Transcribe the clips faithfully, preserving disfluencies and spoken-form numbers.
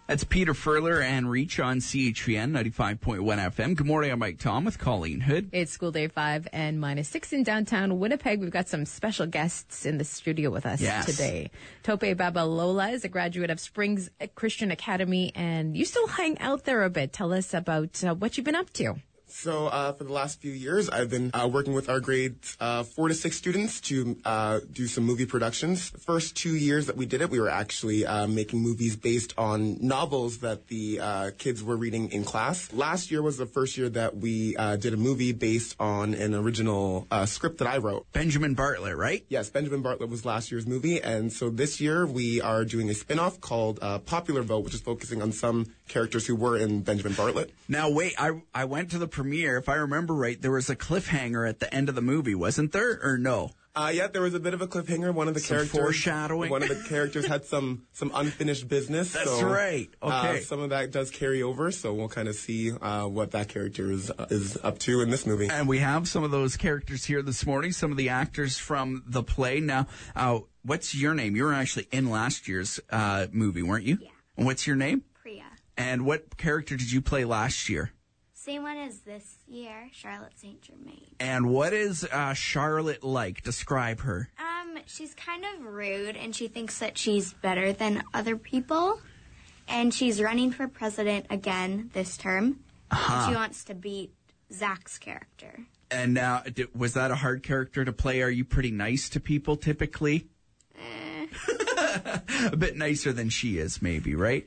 That's Peter Furler and Reach on C H V N ninety-five point one F M. Good morning, I'm Mike Tom with Colleen Hood. It's school day five and minus six in downtown Winnipeg. We've got some special guests in the studio with us yes. today. Tope Babalola is a graduate of Springs Christian Academy, and you still hang out there a bit. Tell us about uh, what you've been up to. So uh, for the last few years, I've been uh, working with our grades uh, four to six students to uh, do some movie productions. The first two years that we did it, we were actually uh, making movies based on novels that the uh, kids were reading in class. Last year was the first year that we uh, did a movie based on an original uh, script that I wrote. Benjamin Bartlett, right? Yes, Benjamin Bartlett was last year's movie, and so this year we are doing a spin-off called uh, Popular Vote, which is focusing on some characters who were in Benjamin Bartlett. Now, wait, I, I went to the premiere. If I remember right, there was a cliffhanger at the end of the movie, wasn't there, or no? Uh, yeah, there was a bit of a cliffhanger. One of the some characters, foreshadowing. One of the characters had some some unfinished business. That's so, right. Okay. Uh, some of that does carry over, so we'll kind of see uh, what that character is uh, is up to in this movie. And we have some of those characters here this morning. Some of the actors from the play. Now, uh, what's your name? You were actually in last year's uh, movie, weren't you? Yeah. And what's your name? Priya. And what character did you play last year? Same one as this year, Charlotte Saint Germain. And what is uh, Charlotte like? Describe her. Um, she's kind of rude, and she thinks that she's better than other people. And she's running for president again this term. Uh-huh. And she wants to beat Zach's character. And now, uh, was that a hard character to play? Are you pretty nice to people typically? Eh. A bit nicer than she is, maybe, right?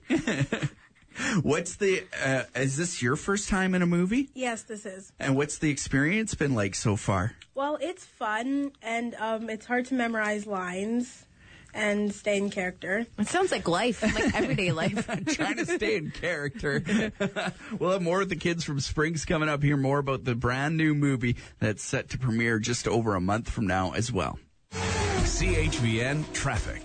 What's the, uh, is this your first time in a movie? Yes, this is. And what's the experience been like so far? Well, it's fun, and um, it's hard to memorize lines and stay in character. It sounds like life, like everyday life. Trying to stay in character. We'll have more with the kids from Springs coming up. Hear more about the brand new movie that's set to premiere just over a month from now as well. C H V N Traffic.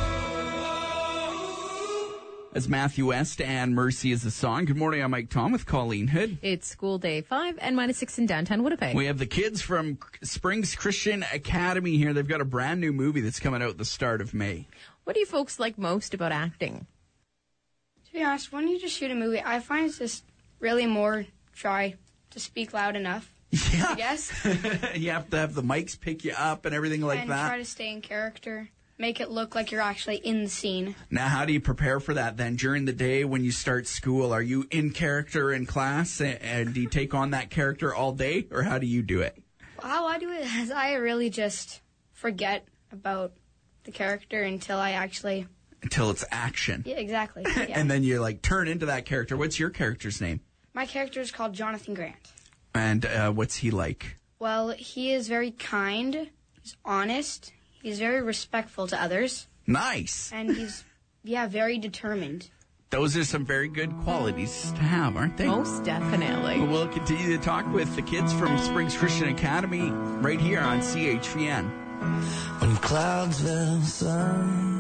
As Matthew West and Mercy is the song. Good morning, I'm Mike Tom with Colleen Hood. It's school day five and minus six in downtown Winnipeg. We have the kids from Springs Christian Academy here. They've got a brand new movie that's coming out at the start of May. What do you folks like most about acting? To be honest, when you just shoot a movie, I find it's just really more try to speak loud enough. Yeah. I guess. You have to have the mics pick you up and everything like and that. And try to stay in character. Make it look like you're actually in the scene. Now, how do you prepare for that then? During the day when you start school, are you in character in class, and, and do you take on that character all day, or how do you do it? How I do it is I really just forget about the character until I actually... Until it's action. Yeah, exactly. Yeah. And then you like turn into that character. What's your character's name? My character is called Jonathan Grant. And uh, what's he like? Well, he is very kind. He's honest. He's very respectful to others. Nice. And he's, yeah, very determined. Those are some very good qualities to have, aren't they? Most definitely. Well, we'll continue to talk with the kids from Springs Christian Academy right here on C H V N. When clouds will sun.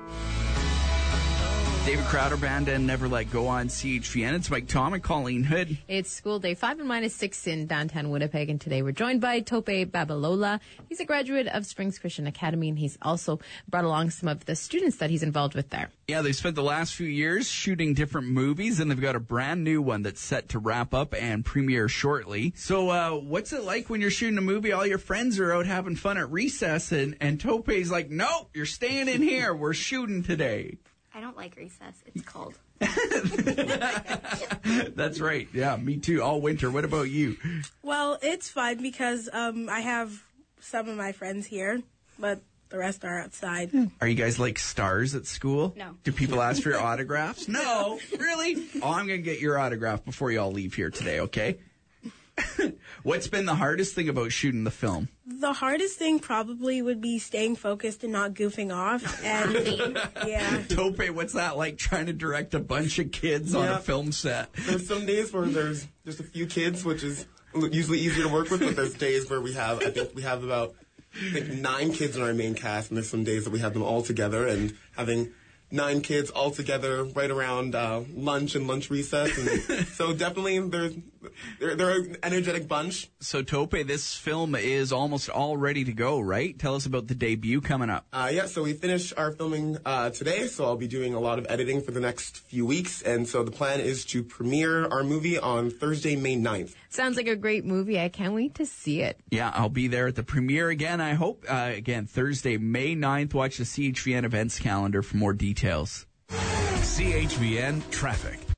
David Crowder Band and Never Let Go on C H V N. It's Mike Tom and Colleen Hood. It's school day five and minus six in downtown Winnipeg, and today we're joined by Tope Babalola. He's a graduate of Springs Christian Academy, and he's also brought along some of the students that he's involved with there. Yeah, they spent the last few years shooting different movies, and they've got a brand new one that's set to wrap up and premiere shortly. So uh, what's it like when you're shooting a movie? All your friends are out having fun at recess, and, and Tope's like, no, you're staying in here. We're shooting today. I don't like recess. It's cold. That's right. Yeah, me too. All winter. What about you? Well, it's fun because um, I have some of my friends here, but the rest are outside. Are you guys like stars at school? No. Do people ask for your autographs? No. Really? Oh, I'm going to get your autograph before you all leave here today, okay? What's been the hardest thing about shooting the film? The hardest thing probably would be staying focused and not goofing off. And yeah. Tope, what's that like, trying to direct a bunch of kids on Yeah. a film set? There's some days where there's just a few kids, which is usually easier to work with, but there's days where we have, I think we have about I think nine kids in our main cast, and there's some days that we have them all together, and having nine kids all together right around uh, lunch and lunch recess. And so definitely there's they're, they're an energetic bunch. So, Tope, this film is almost all ready to go, right? Tell us about the debut coming up. Uh, yeah, so we finished our filming uh, today, so I'll be doing a lot of editing for the next few weeks. And so the plan is to premiere our movie on Thursday, May ninth. Sounds like a great movie. I can't wait to see it. Yeah, I'll be there at the premiere again, I hope. Uh, again, Thursday, May ninth. Watch the C H V N events calendar for more details. C H V N Traffic.